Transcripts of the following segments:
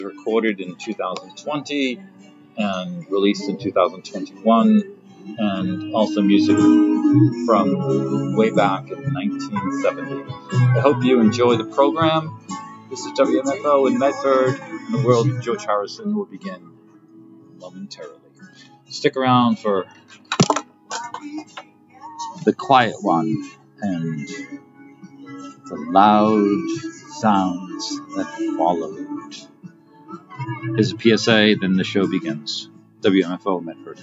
recorded in 2020 and released in 2021, and also music from way back in 1970. I hope you enjoy the program. This is WMFO in Medford, and the world of George Harrison will begin momentarily. Stick around for the quiet one and the loud sounds that followed. Here's a PSA, then the show begins. WMFO Medford.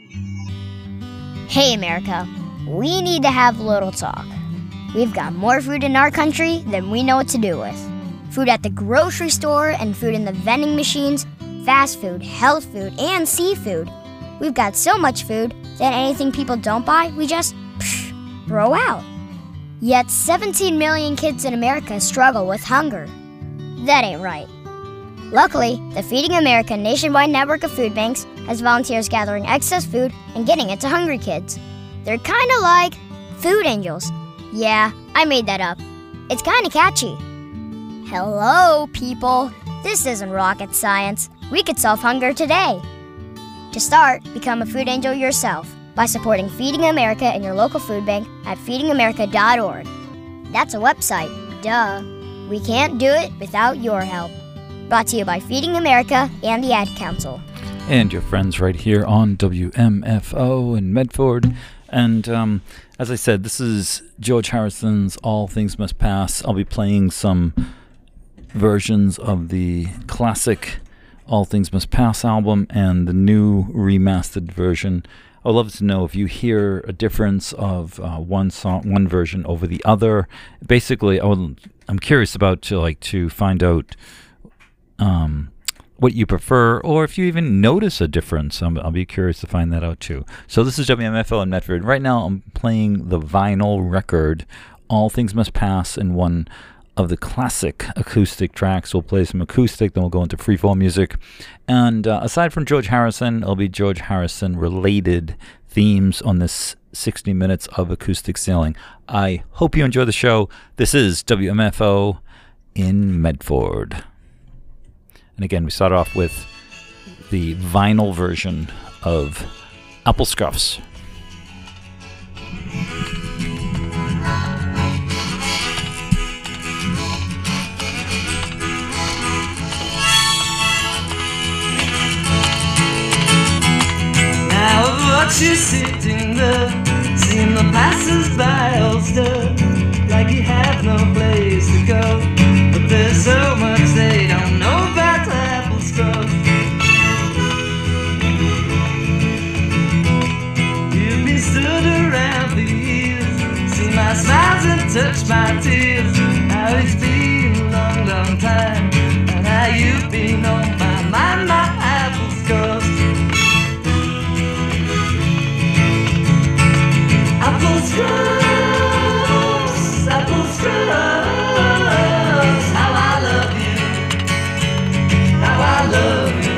Hey America, we need to have a little talk. We've got more food in our country than we know what to do with. Food at the grocery store and food in the vending machines, fast food, health food, and seafood. We've got so much food that anything people don't buy, we just throw out. Yet 17 million kids in America struggle with hunger. That ain't right. Luckily, the Feeding America nationwide network of food banks has volunteers gathering excess food and getting it to hungry kids. They're kind of like food angels. Yeah, I made that up. It's kind of catchy. Hello, people. This isn't rocket science. We could solve hunger today. To start, become a food angel yourself by supporting Feeding America in your local food bank at feedingamerica.org. That's a website, duh. We can't do it without your help. Brought to you by Feeding America and the Ad Council. And your friends right here on WMFO in Medford. And as I said, this is George Harrison's All Things Must Pass. I'll be playing some versions of the classic All Things Must Pass album and the new remastered version. I would love to know if you hear a difference of one version over the other. Basically, I'm curious about to find out what you prefer, or if you even notice a difference. I'll be curious to find that out too. So this is WMFO in Medford. Right now I'm playing the vinyl record, All Things Must Pass, in one of the classic acoustic tracks. We'll play some acoustic, then we'll go into freeform music. And aside from George Harrison, it'll be George Harrison related themes on this 60 minutes of acoustic sailing. I hope you enjoy the show. This is WMFO in Medford. And again, we start off with the vinyl version of Apple Scuffs. Now I've watched you sitting there, seen the passers-by all stir, like you have no place to go. But there's so much they don't know about apple scrub. You've been stood around for years, seen my smiles and touched my tears. How it's been a long, long time, and how you've been on my mind, my apple scrub. Apple scrubs, apple scrubs. How I love you, how I love you.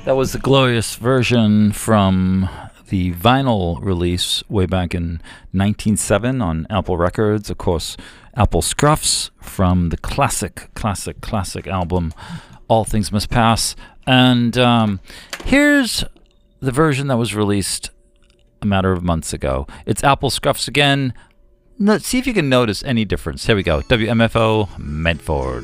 That was the glorious version from the vinyl release way back in 1997 on Apple Records. Of course, Apple Scruffs from the classic album All Things Must Pass. And here's the version that was released a matter of months ago. It's Apple Scruffs again. Let's see if you can notice any difference. Here we go. WMFO Medford.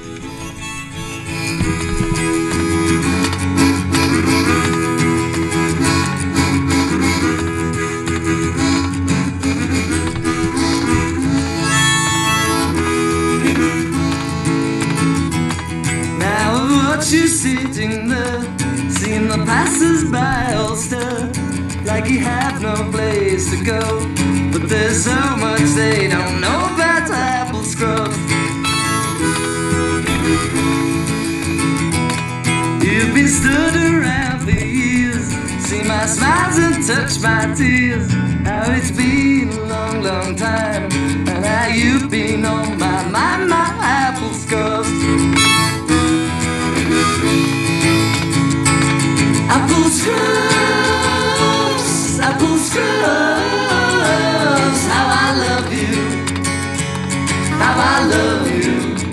You sitting there, seeing the passers-by all stare, like you have no place to go. But there's so much they don't know about apple scrub. You've been stood around for years, see my smiles and touch my tears. How it's been a long, long time, and how you've been on my mind, my apple scrub. Apple scrubs, apple scrubs. How I love you, how I love you.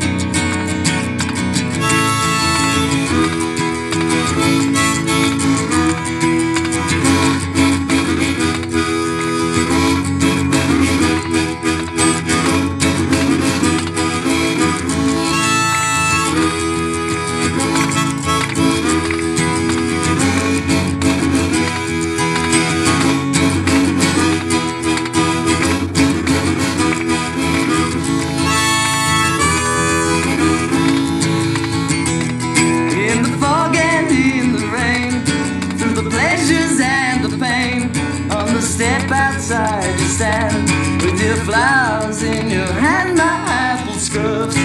Step outside to stand with your flowers in your hand, my apple scrubs.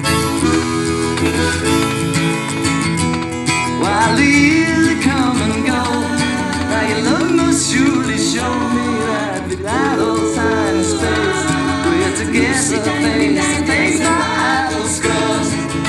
While the years come and go, now your love must surely show me that without all time and space, we're together face to face, my apple scrubs.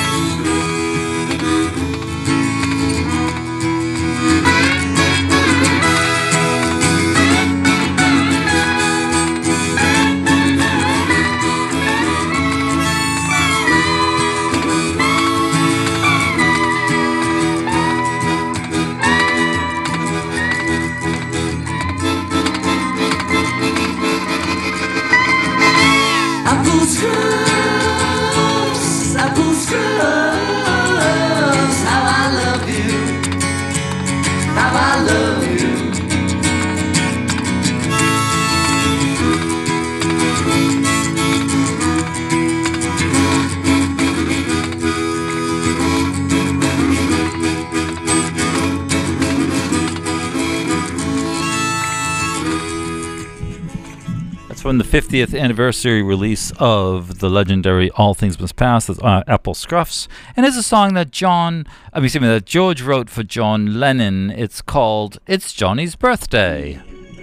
From the 50th anniversary release of the legendary All Things Must Pass, Apple Scruffs, and it's a song that that George wrote for John Lennon. It's called "It's Johnny's Birthday."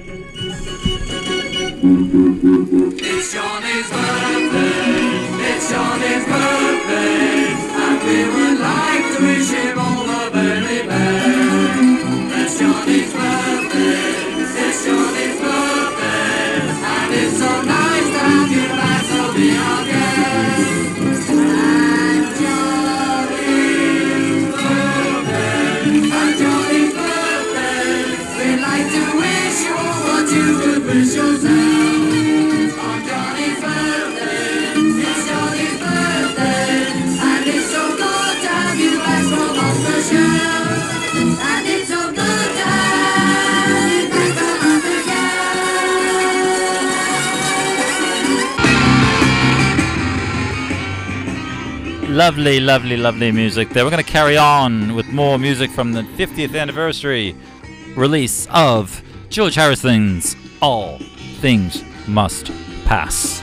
It's Johnny's birthday. It's Johnny's birthday, and we would like to wish him all the very best. It's Johnny's birthday. It's Johnny's birthday, and it's so nice to have you back, so be our guest. And Johnny's birthday, and Johnny's birthday, we'd like to wish you all what you could wish yourself. On Johnny's birthday, it's Johnny's birthday, and it's so good to have you back from off the shelf. And it's so good to have you back from off the shelf. Lovely, lovely, lovely music there. We're going to carry on with more music from the 50th anniversary release of George Harrison's All Things Must Pass.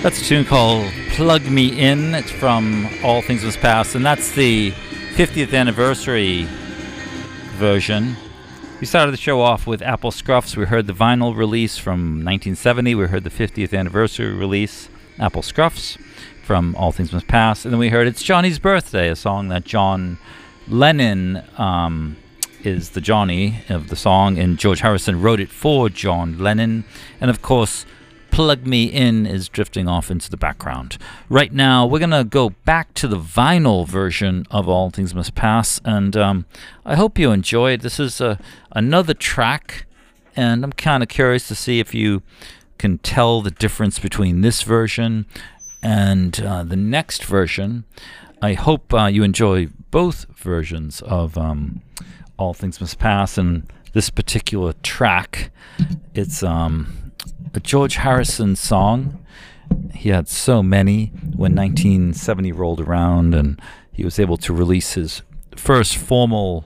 That's a tune called Plug Me In. It's from All Things Must Pass, and that's the 50th anniversary version. We started the show off with Apple Scruffs. We heard the vinyl release from 1970. We heard the 50th anniversary release, Apple Scruffs, from All Things Must Pass. And then we heard It's Johnny's Birthday, a song that John Lennon is the Johnny of the song, and George Harrison wrote it for John Lennon. And of course, Plug Me In is drifting off into the background. Right now, we're going to go back to the vinyl version of All Things Must Pass, and I hope you enjoyed. This is another track, and I'm kind of curious to see if you can tell the difference between this version and the next version. I hope you enjoy both versions of All Things Must Pass, and this particular track, it's a George Harrison song. He had so many when 1970 rolled around, and he was able to release his first formal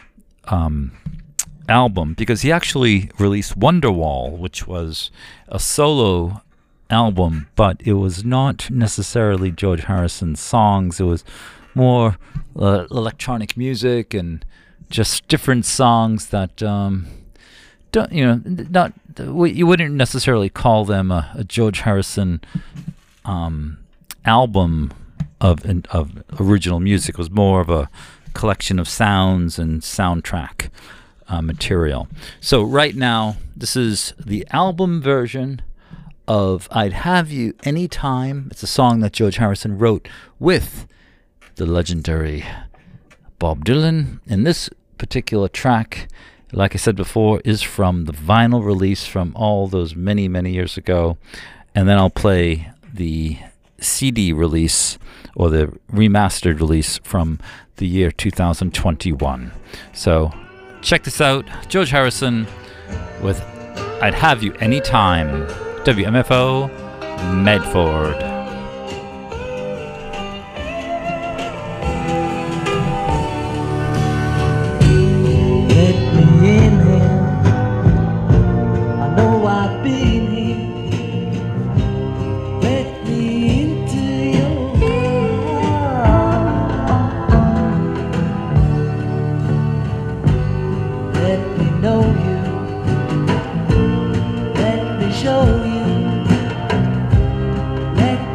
album, because he actually released Wonderwall, which was a solo album, but it was not necessarily George Harrison's songs. It was more electronic music and just different songs that you wouldn't necessarily call them a George Harrison album of original music. It was more of a collection of sounds and soundtrack material. So right now, this is the album version of I'd Have You Anytime. It's a song that George Harrison wrote with the legendary Bob Dylan. And this particular track, like I said before, is from the vinyl release from all those many, many years ago. And then I'll play the CD release, or the remastered release, from the year 2021. So check this out. George Harrison with I'd Have You Anytime. WMFO, Medford. Show you, let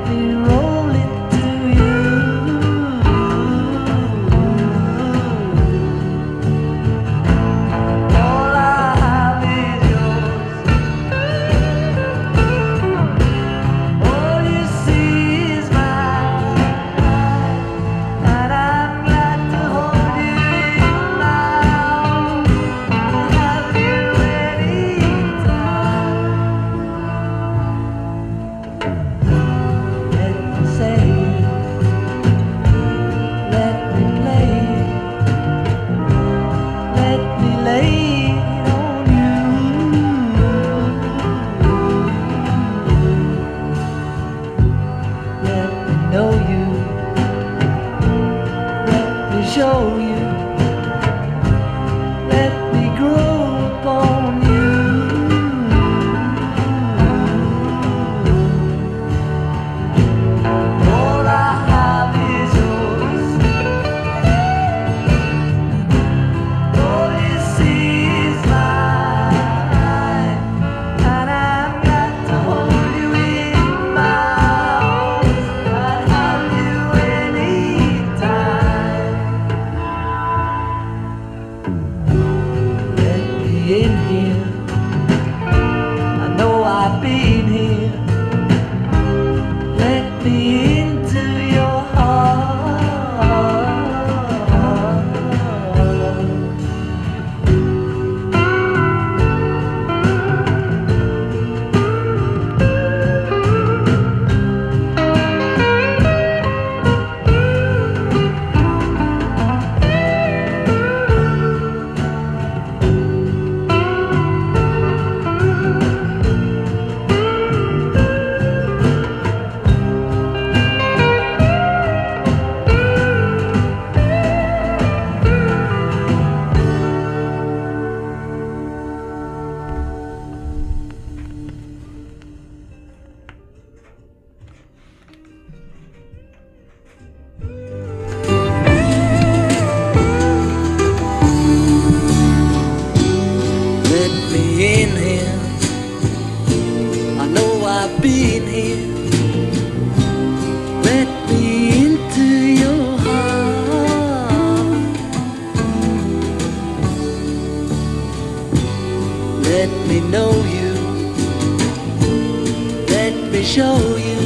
show you.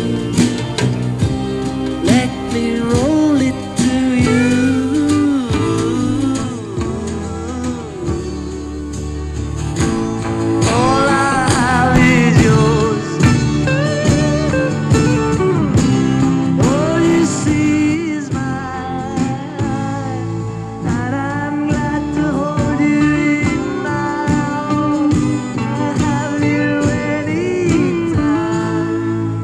Let me roll it to you. All I have is yours. All you see is mine, and I'm glad to hold you in my arms. I have you anytime.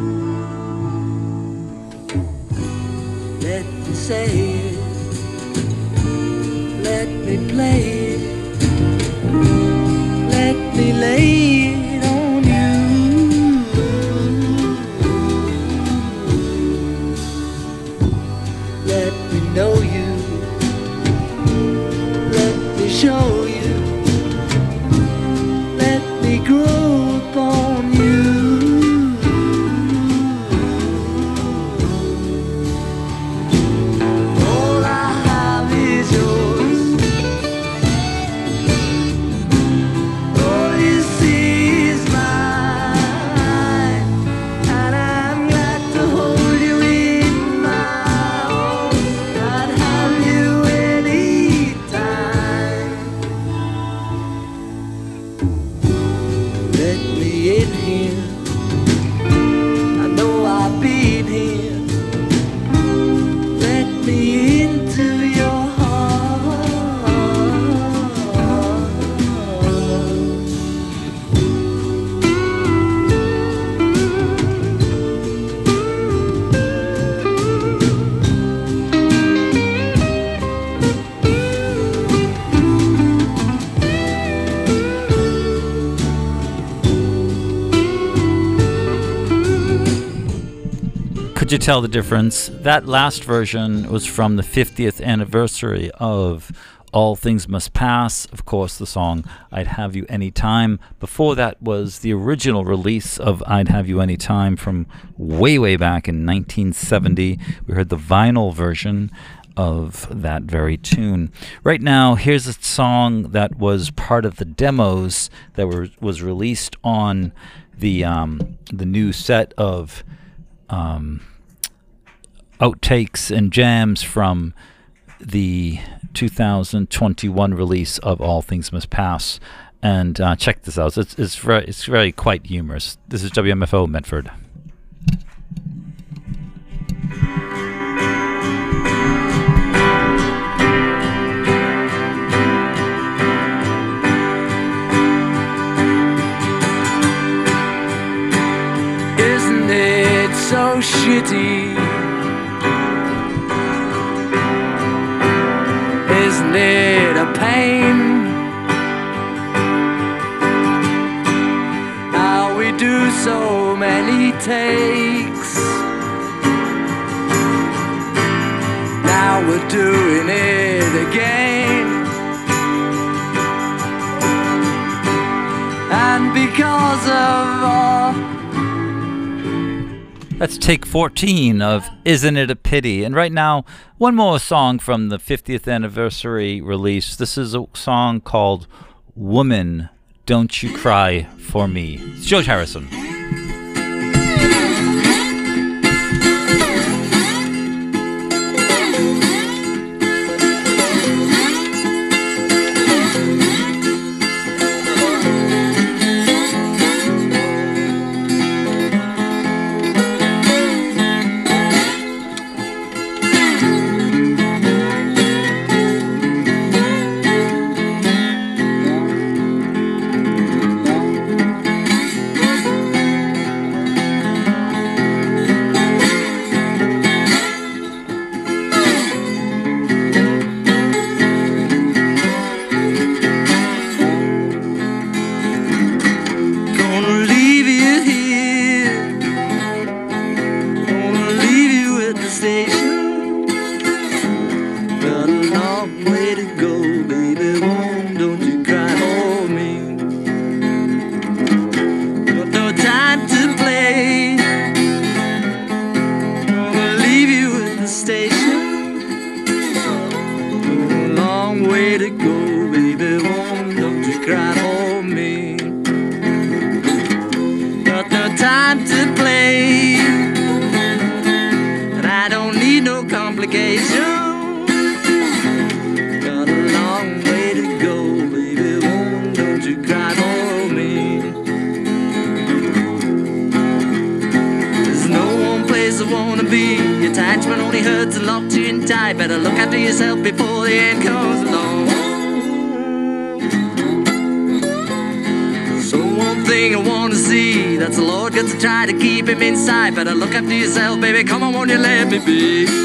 Let me say it, let me play it, let me lay it on you. Let me know you, let me show you, let me grow upon you. All I have is yours. All you see is mine, and I'm glad to hold you in my arms. I'd have you anytime. Let me in here. I know I've been here. Let me into your heart. Could you tell the difference? That last version was from the 50th anniversary of All Things Must Pass. Of course, the song I'd Have You Anytime. Before that was the original release of I'd Have You Anytime from way, way back in 1970. We heard the vinyl version of that very tune. Right now, here's a song that was part of the demos that was released on the new set of outtakes and jams from the 2021 release of All Things Must Pass. And check this out. It's very quite humorous. This is WMFO Medford. Isn't it so shitty? Isn't it a pain? How we do so many takes. Now we're doing it again. And because of all. That's take 14 of Isn't It a Pity? And right now, one more song from the 50th anniversary release. This is a song called Woman, Don't You Cry for Me. It's George Harrison. time to play. complication. Got a long way to go, baby woman, don't you cry for me. There's no one place I wanna be. Attachment only hurts and locks you in tight. Better look after yourself before the end comes along. So one thing I wanna see, that's the Lord got to try to keep him inside. Better look after yourself, baby, come on, won't you let me be.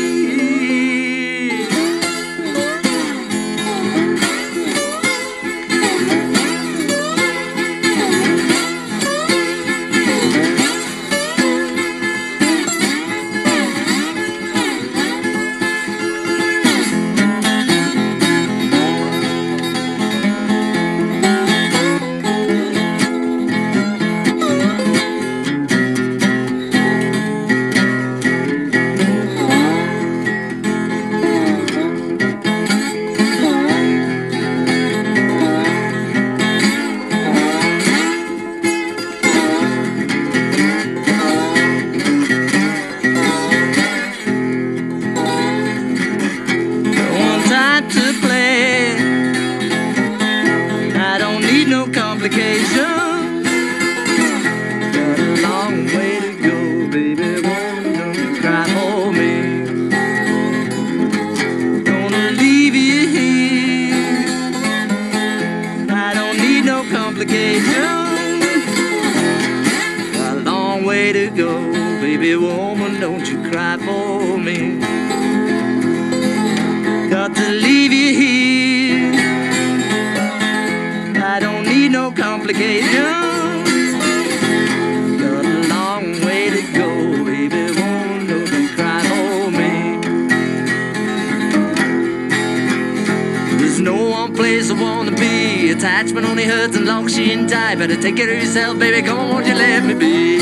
Attachment only hurts and locks you in tight. Better take care of yourself, baby, come on, won't you let me be.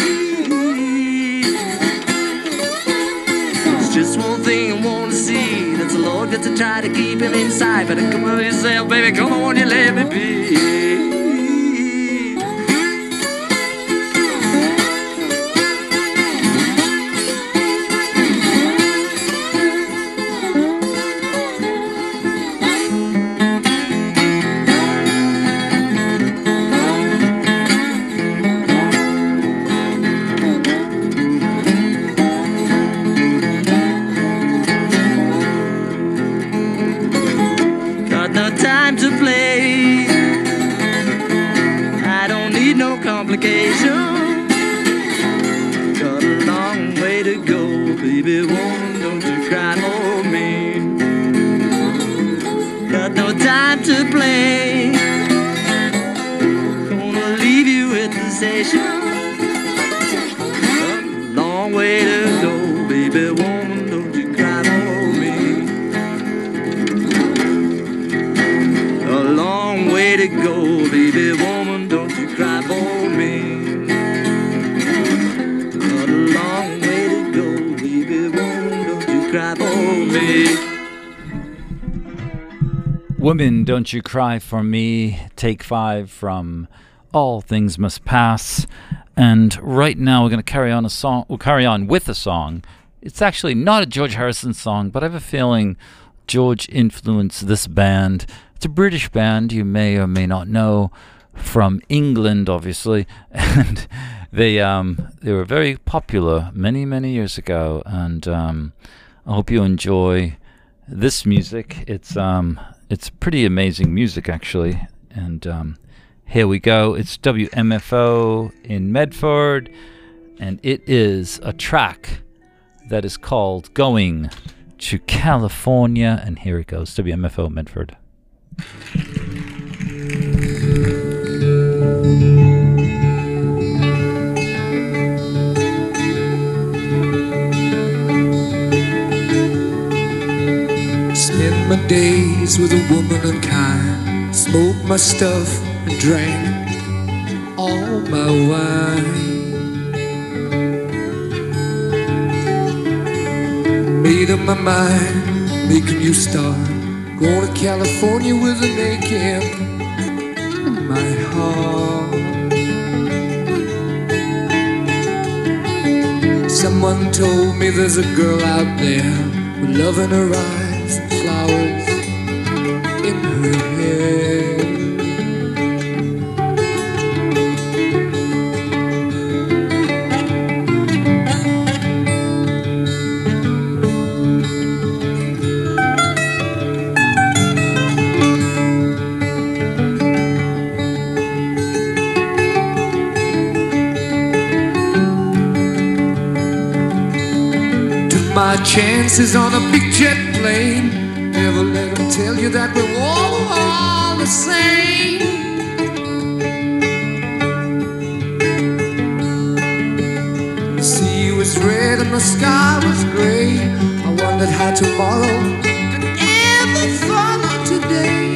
It's just one thing I wanna see, that's the Lord got to try to keep him inside. Better come on yourself, baby, come on, won't you let me be. Got a long way to go, baby woman, don't you cry for me. Got no time to play, gonna leave you at the station. Got a long way to go, baby woman, don't you cry for me. A long way to go, baby woman, don't you cry for me. Woman, Don't You Cry For Me, take 5 from All Things Must Pass. And right now we're going to carry on with a song. It's actually not a George Harrison song, but I have a feeling George influenced this band. It's a British band you may or may not know, from England, obviously, and they were very popular many years ago. And I hope you enjoy this music. It's pretty amazing music, actually. And here we go. It's WMFO in Medford, and it is a track that is called Going to California. And here it goes. WMFO Medford. Spend my days with a woman unkind, smoke my stuff and drank all my wine. Made up my mind, make a new start, going to California with an aching in my heart. Someone told me there's a girl out there with love in her eyes and flowers in her hair. My chances on a big jet plane. Never let them tell you that we're all the same. The sea was red and the sky was gray. I wondered how tomorrow could ever follow today.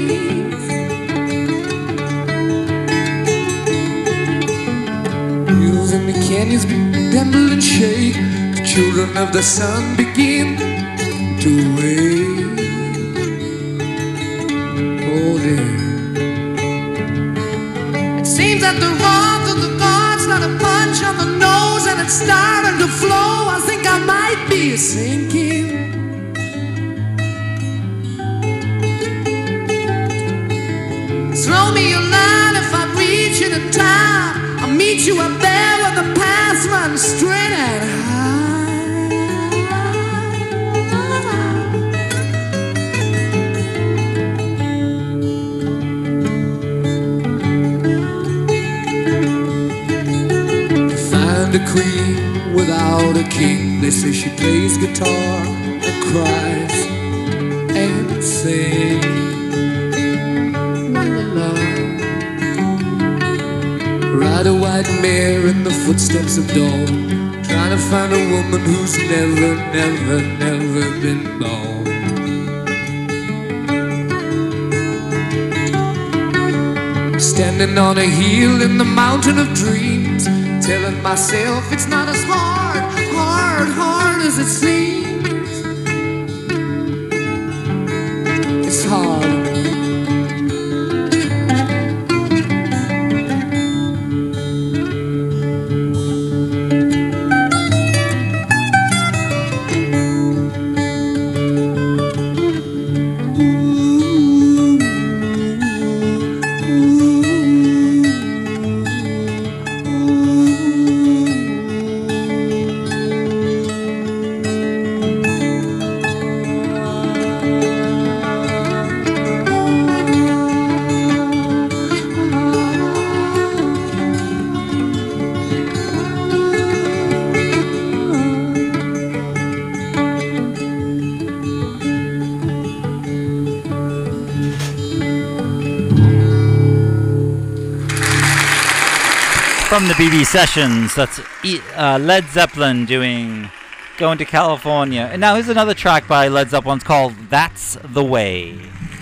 Hills and the canyons bend and shake. Children of the sun begin to wake. Oh dear. It seems that the wrath of the gods got a punch on the nose and it's starting to flow. I think I might be sinking. Throw me a line if I reach in a time. I'll meet you up there where the paths run straight and high. A queen without a king. They say she plays guitar and cries and sings. La la la. Ride a white mare in the footsteps of dawn, trying to find a woman who's never, never, never been born. Standing on a hill in the mountain of dreams, telling myself it's not as hard as it seems. It's hard. From the BB Sessions, that's Led Zeppelin doing Going to California. And now here's another track by Led Zeppelin. It's called That's the Way.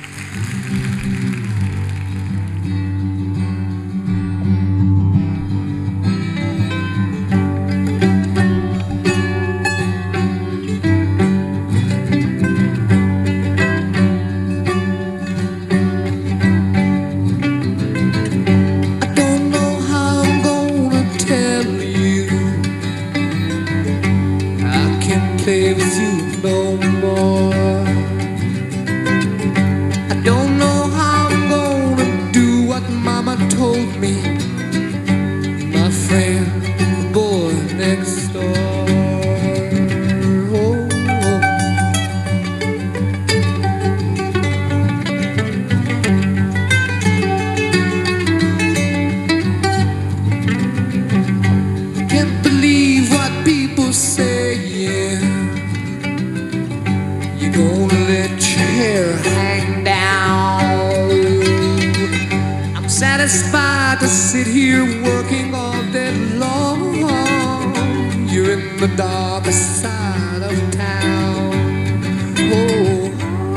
Satisfied to sit here working all day long. You're in the darkest side of town. Oh.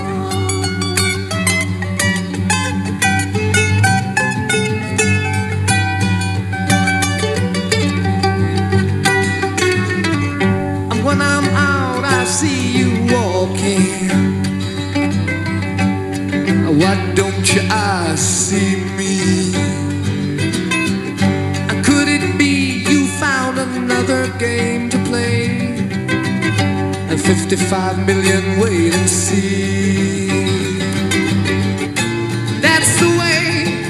And when I'm out, I see you walking. Why don't your eyes see me? Could it be you found another game to play? And 55 million wait and see. That's the way,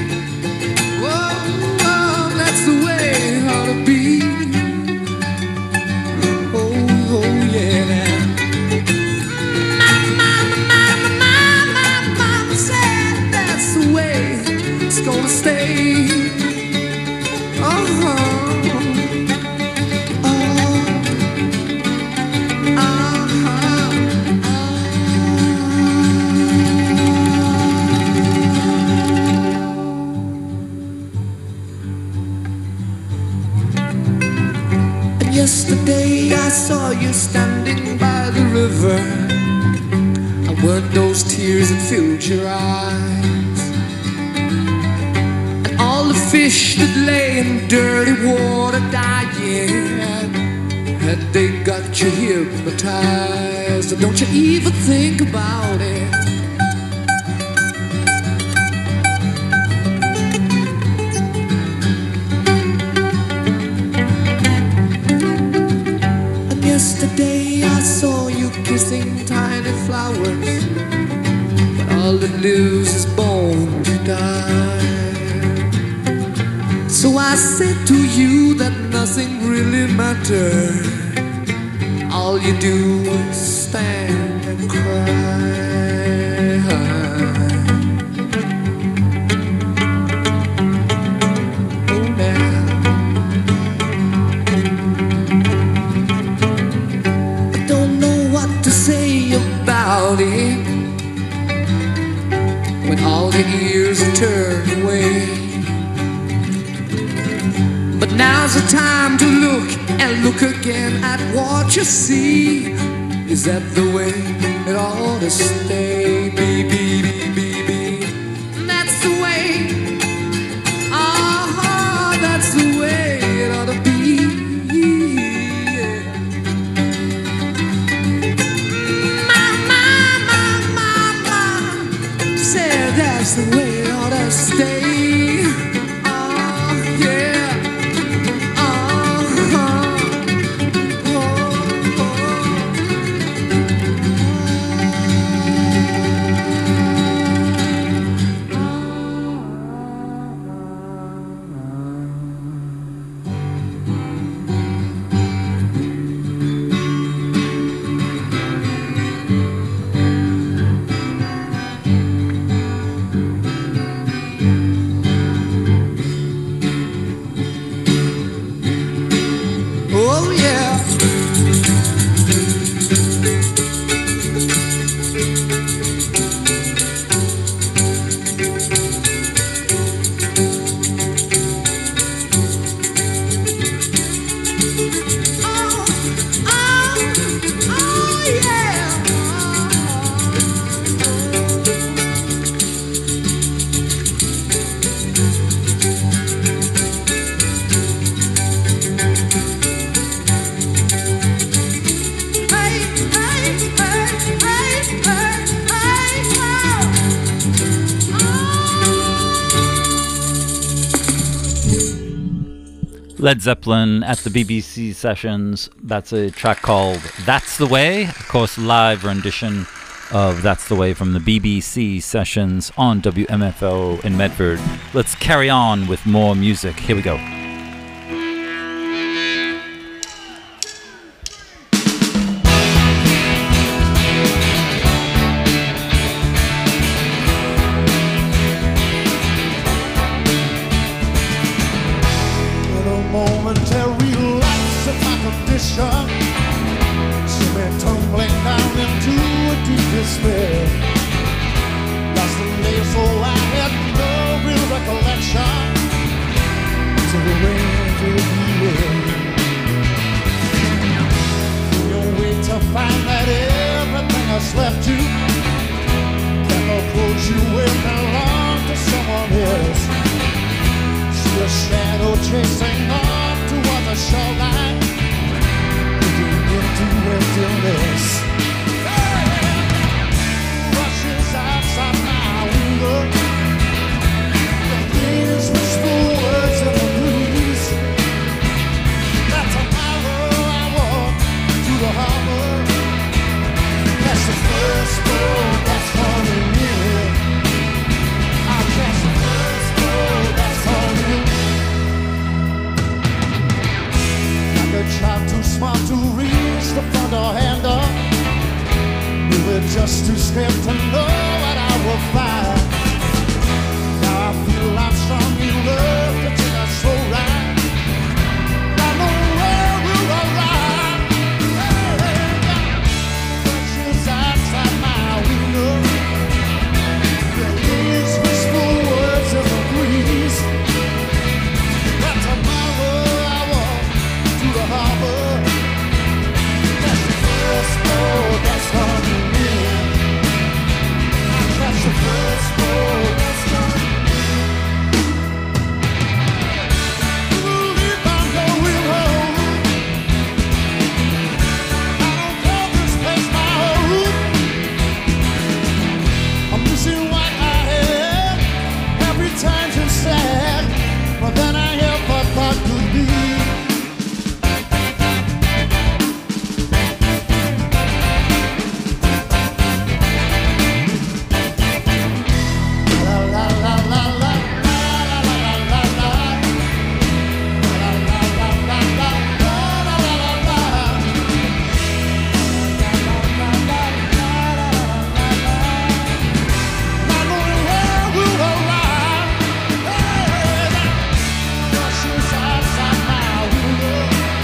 oh, that's the way it ought to be. Oh, yeah. My mama said that's the way it's gonna stay. Yesterday I saw you standing by the river. I weren't those tears that filled your eyes. And all the fish that lay in dirty water dying, had they got you hypnotized? Or don't you even think about it? Yesterday I saw you kissing tiny flowers, but all that lives is born to die. So I said to you that nothing really mattered. All you do is stand and cry. About it when all the ears are turned away. But now's the time to look and look again at what you see. Is that the way it ought to stay? Be. That's the way. Ah, that's the way it ought to be. That's the way it ought to stay. Oh, yeah. Led Zeppelin at the BBC Sessions. That's a track called That's the Way. Of course, live rendition of That's the Way from the BBC Sessions on WMFO in Medford. Let's carry on with more music. Here we go. just too scared to know what I will find. Now I feel I'm strong enough to take a slow ride. I know where we'll arrive. Precious outside my window. There is whisper words in the breeze. But tomorrow I walk through the harbor. That's the first boat that's coming in. That's the first boat that's coming in. Believe I'm going home. I don't call this place my home. I'm missing what I had. Every time's been sad, more than I ever thought could be. La la la la la la la la la la la la la la la not knowing where we'll arrive. Precious outside my window.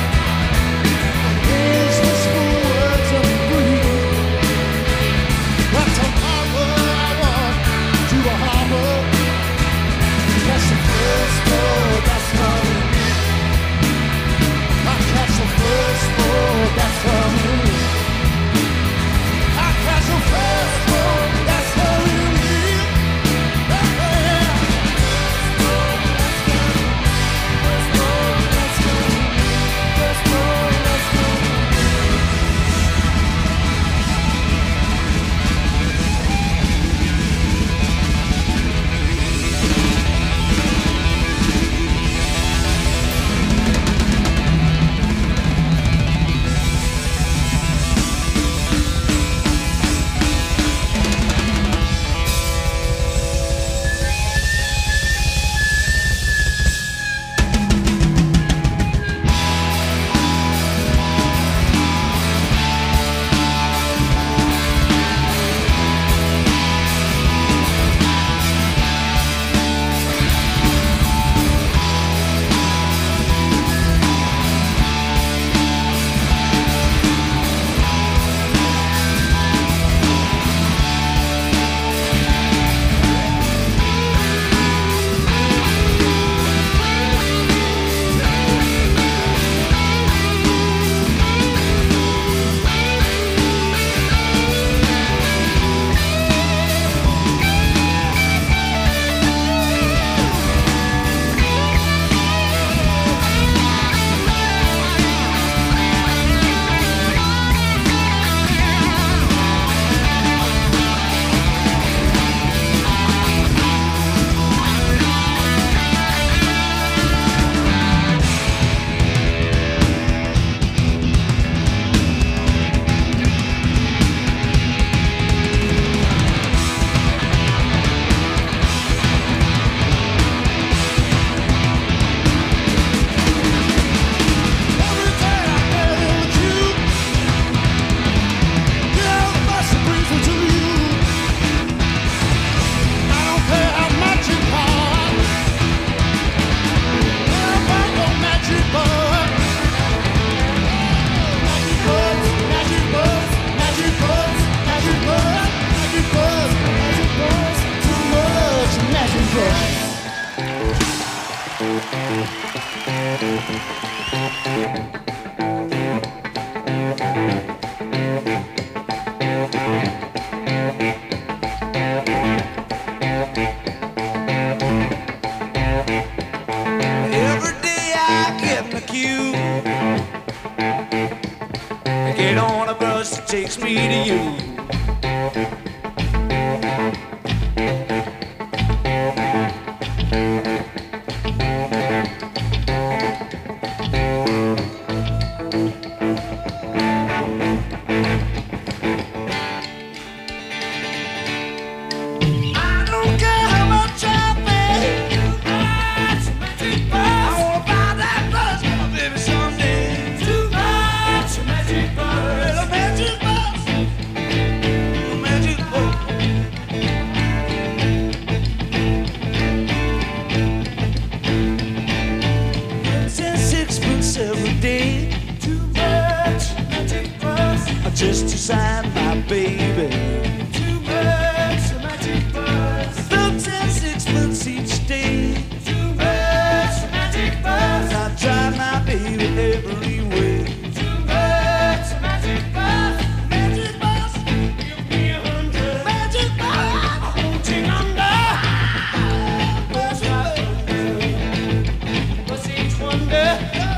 There's whisper words of grief. But tomorrow I walk to the harbor. That's the first boat that's coming in. I catch the first boat that's coming in. I catch the first boat that's coming in. First boat that's coming in. First boat that's coming in. Every day I get with you. Yeah, the best brings me to you. I don't care how much you cost. If I go magic bug. Magic bugs, magic bugs, magic bugs, magic bugs, magic bugs, magic bugs, too much magic bugs. Every day I get in the queue. I get on a bus that takes me to you. I don't care how much I pay. I wanna buy that bus for my baby someday. Too much magic bus. just to sign my baby. Too much magic buzz. 10 sixpence each day. Too much magic buzz. I try my baby every way. Too much magic buzz. Magic buzz. Give me 100. Magic buzz. I won't take under. Buzz right. Buzz each wonder.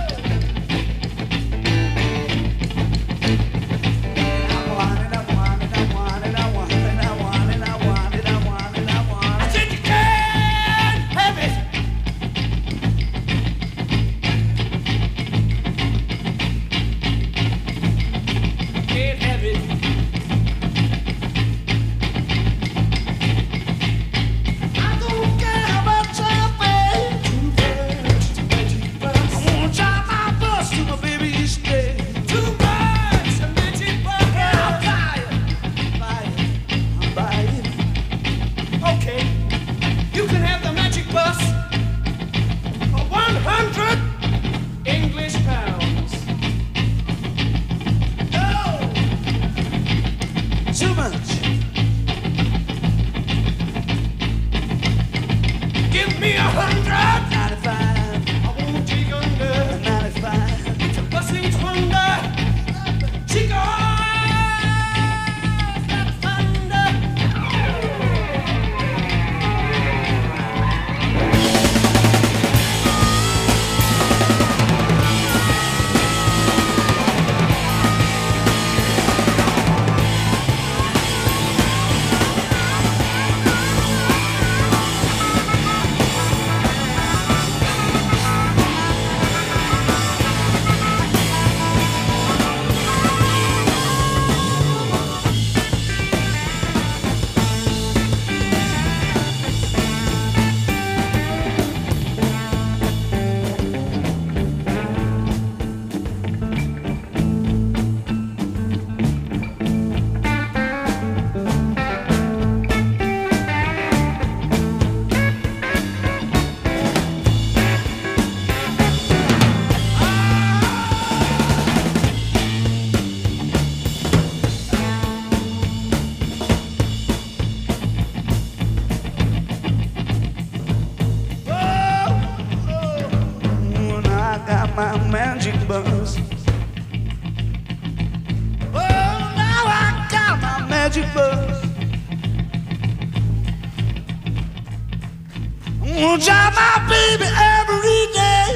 Drive my baby every day.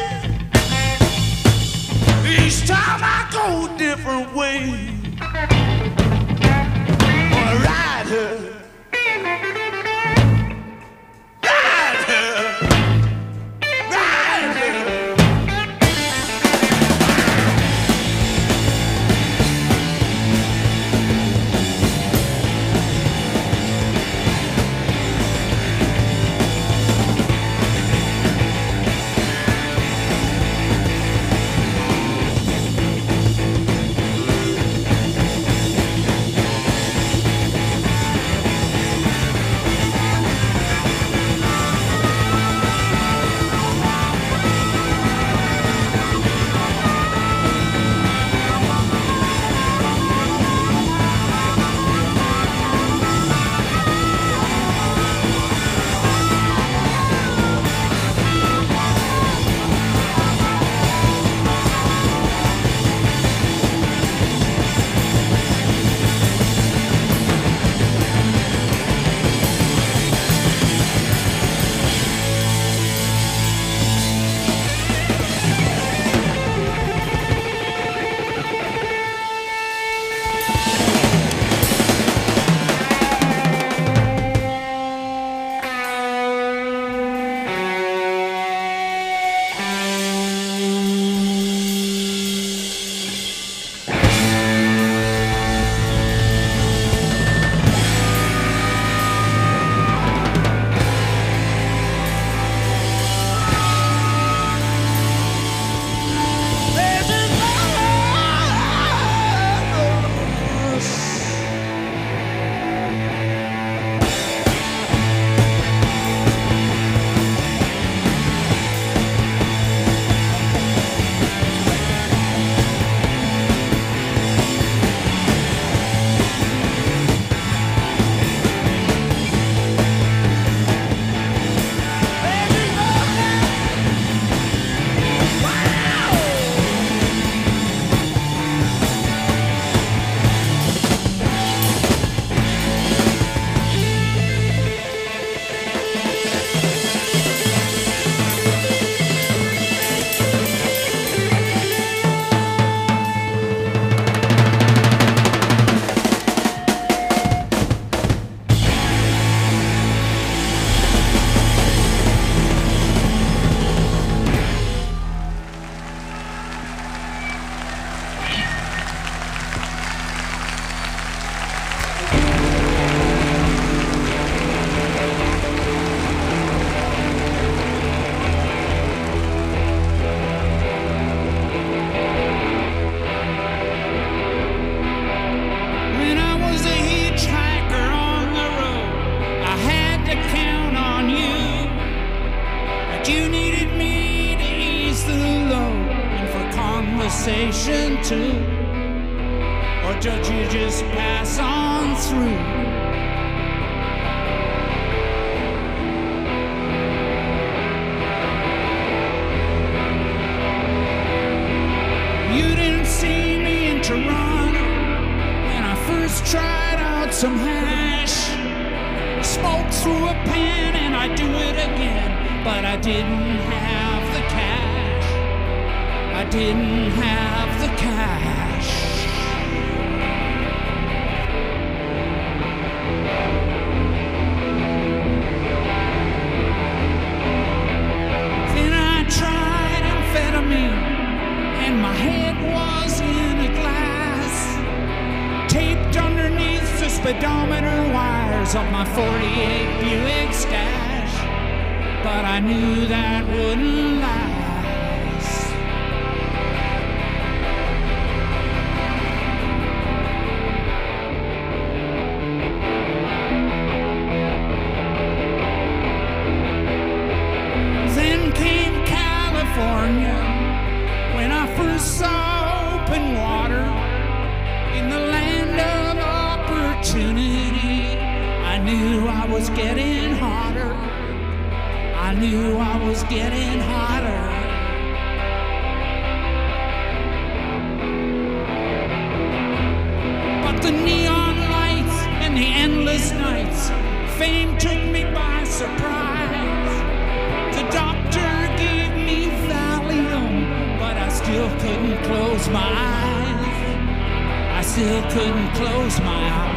Each time I go a different way. Wanna ride her, ride her, ride her. vision too? Or did you just pass on through? You didn't see me in Toronto when I first tried out some hash. Smoke through a pen and I'd do it again, but I didn't have the cash. I didn't have the cash. Then I tried amphetamine and my head was in a glass, taped underneath the speedometer wires of my 48 Buick stash. But I knew that wouldn't last. Then came California, when I first saw open water in the land of opportunity. I knew I was getting hotter. I knew I was getting hotter. But the neon lights and the endless nights, fame took me by surprise. The doctor gave me Valium, but I still couldn't close my eyes. I still couldn't close my eyes.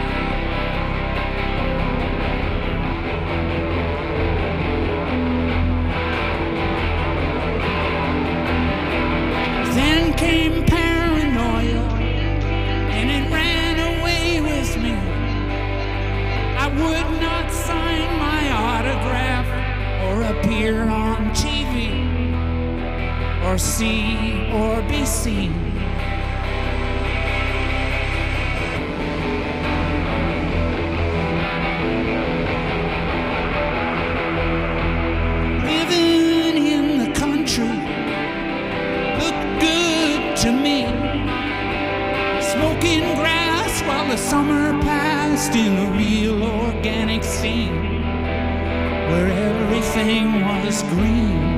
Then came paranoia, and it ran away with me. I would not sign my autograph or appear on TV or see or be seen. Living in the country looked good to me. Smoking grass while the summer passed in a real organic scene where everything was green.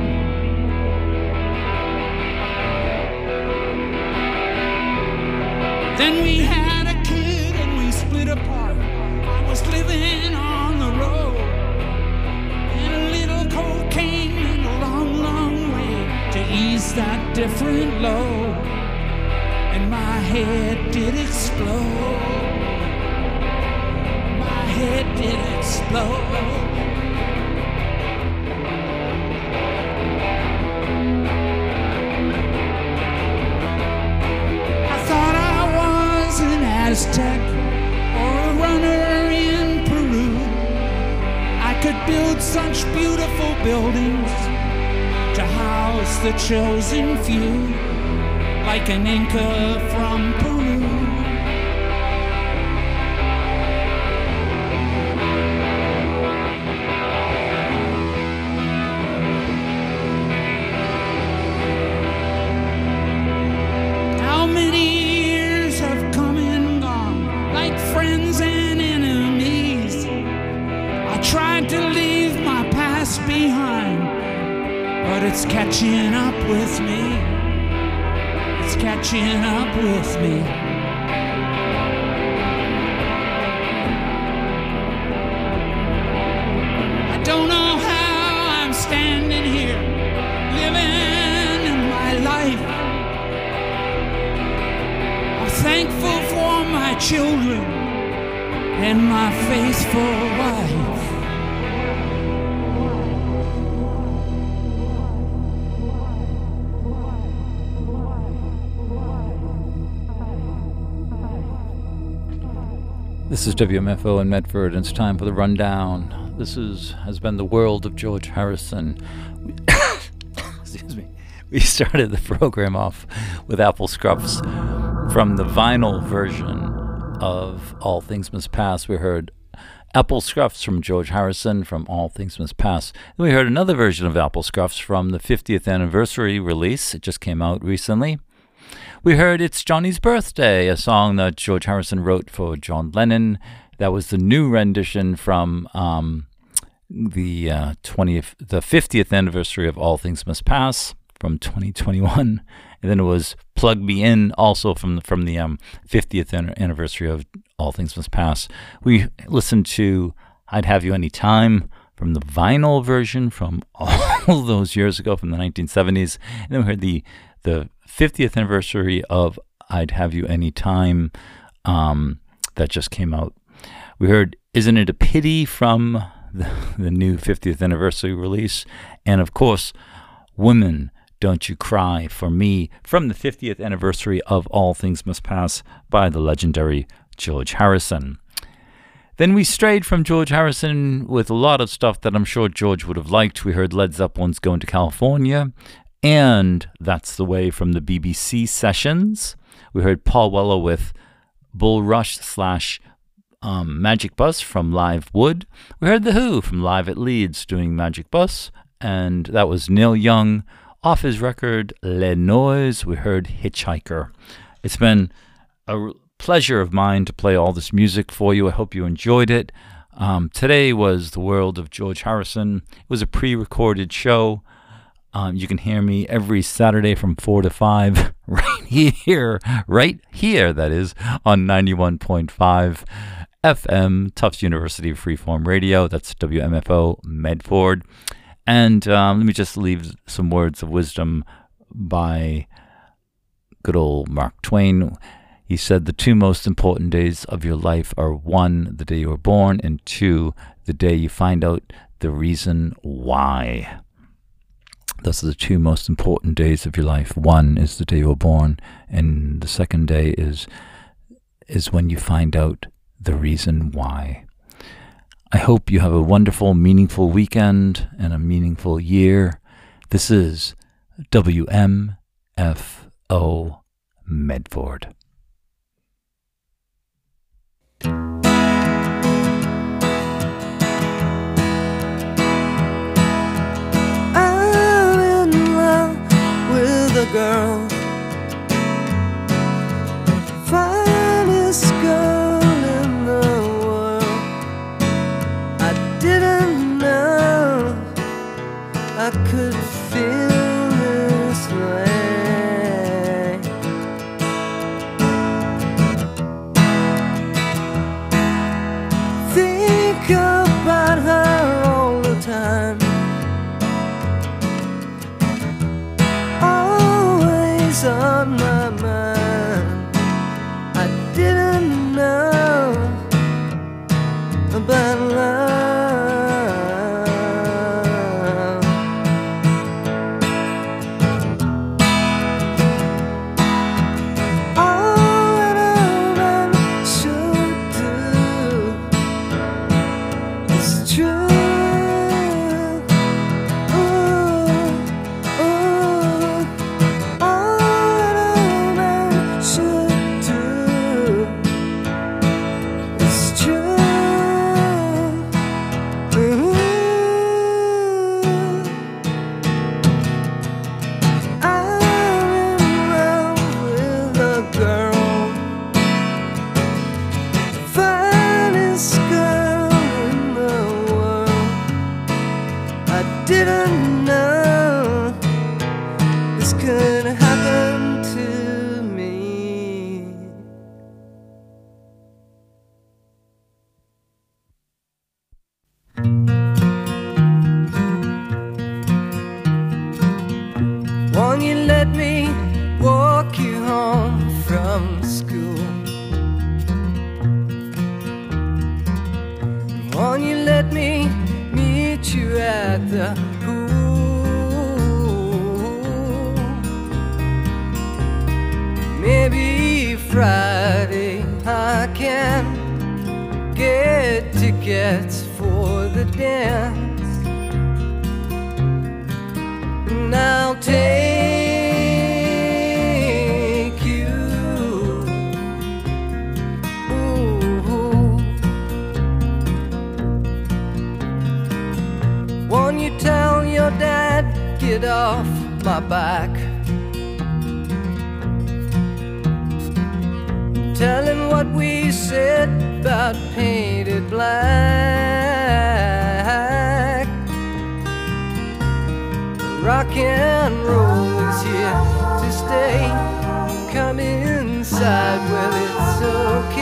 Then we had a kid and we split apart. I was living on the road, and a little cocaine went a long, long way to ease that different load. And my head did explode. My head did explode. Aztec or a runner in Peru. I could build such beautiful buildings to house the chosen few, like an Inca from Peru. How many years have come and gone, like friends and enemies? I tried to leave my past behind, but it's catching up with me. It's catching up with me. I don't know how I'm standing here, living in my life. I'm thankful for my children and my faithful wife. This is WMFO in Medford, and it's time for the rundown. This has been the world of George Harrison. Excuse me. We started the program off with Apple Scruffs from the vinyl version of All Things Must Pass. We heard Apple Scruffs from George Harrison from All Things Must Pass. And we heard another version of Apple Scruffs from the 50th anniversary release. It just came out recently. We heard It's Johnny's Birthday, a song that George Harrison wrote for John Lennon. That was the new rendition from the 50th anniversary of All Things Must Pass from 2021. And then it was Plug Me In, also from the 50th anniversary of All Things Must Pass. We listened to I'd Have You Any Time from the vinyl version from all those years ago, from the 1970s. And then we heard the 50th anniversary of I'd Have You Any Time that just came out. We heard Isn't It a Pity from the new 50th anniversary release. And of course, Women, Don't You Cry for Me from the 50th anniversary of All Things Must Pass by the legendary George Harrison. Then we strayed from George Harrison with a lot of stuff that I'm sure George would have liked. We heard Led Zeppelin's Going to California, and That's the Way from the BBC Sessions. We heard Paul Weller with Bull Rush / Magic Bus from Live Wood. We heard The Who from Live at Leeds doing Magic Bus, and that was Neil Young. Off his record, Les Noise, we heard Hitchhiker. It's been a pleasure of mine to play all this music for you. I hope you enjoyed it. Today was the world of George Harrison. It was a pre-recorded show. You can hear me every Saturday from 4 to 5 right here, that is, on 91.5 FM, Tufts University Freeform Radio. That's WMFO Medford. And let me just leave some words of wisdom by good old Mark Twain. He said the two most important days of your life are 1, the day you were born, and 2, the day you find out the reason why. Those are the two most important days of your life. 1 is the day you were born, and the second day is when you find out the reason why. I hope you have a wonderful, meaningful weekend and a meaningful year. This is WMFO Medford. I'm in love with a girl, finest girl in the world. I didn't know I could feel this way. Think about her all the time, always on my mind. I didn't know about love. All that a man should do is true. All that a man should do is true. I'm in love with a girl, finest girl in the world. I didn't know this could happen to me. Won't you let me walk you home from school? Won't you let me meet you at the pool? Maybe Friday I can get tickets for the dance, and I'll take you. Ooh. Won't you tell your dad, get off my back? Tell him what we said about painted black. Rock and roll is here to stay. Come inside, well, it's okay.